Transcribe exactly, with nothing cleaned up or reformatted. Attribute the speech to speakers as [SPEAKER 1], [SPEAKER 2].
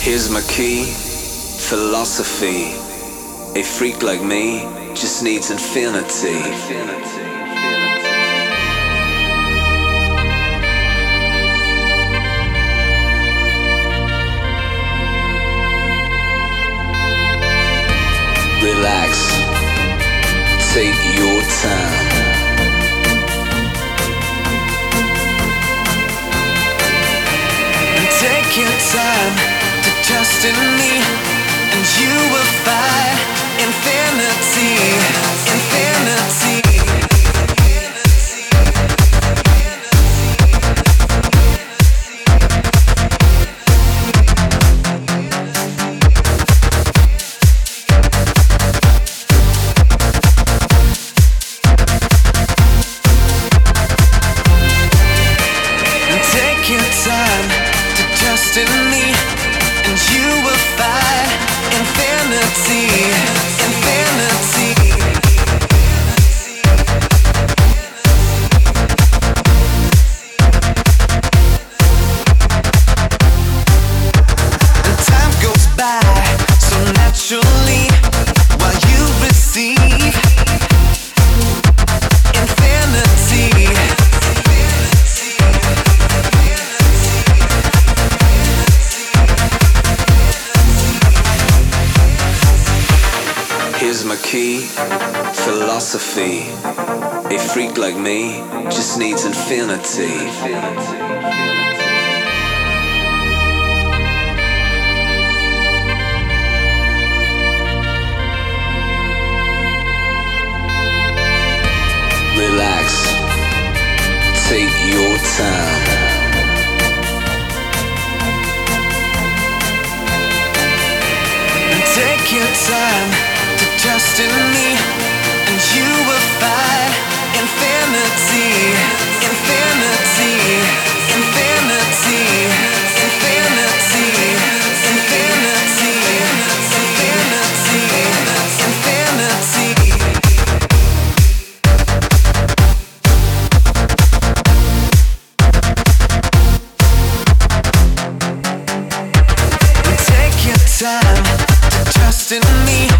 [SPEAKER 1] Here's my key, philosophy. A freak like me just needs infinity. Relax, take your time.
[SPEAKER 2] Take your time to trust in me, and you will find infinity, infinity. Take your time to trust in me, and you will find infinity, infinity. And time goes by so naturally while you receive infinity.
[SPEAKER 1] Here's my key, philosophy. A freak like me just needs infinity. Relax, take your time.
[SPEAKER 2] Take your time to trust in me, and you will find infinity, infinity, infinity, infinity, infinity, infinity, infinity. Take your time to trust in me,